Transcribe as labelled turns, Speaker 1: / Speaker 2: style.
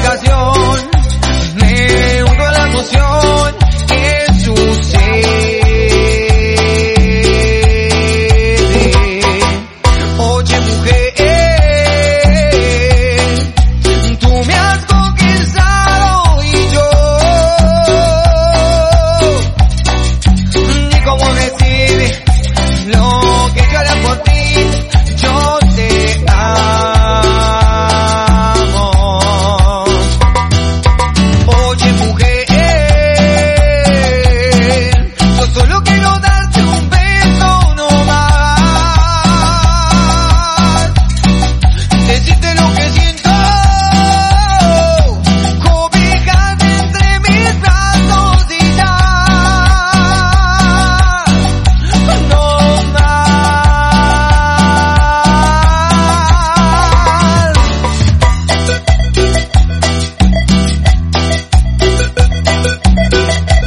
Speaker 1: explicación, me hundo a la emoción que sucede. Oye mujer, tú me has conquistado.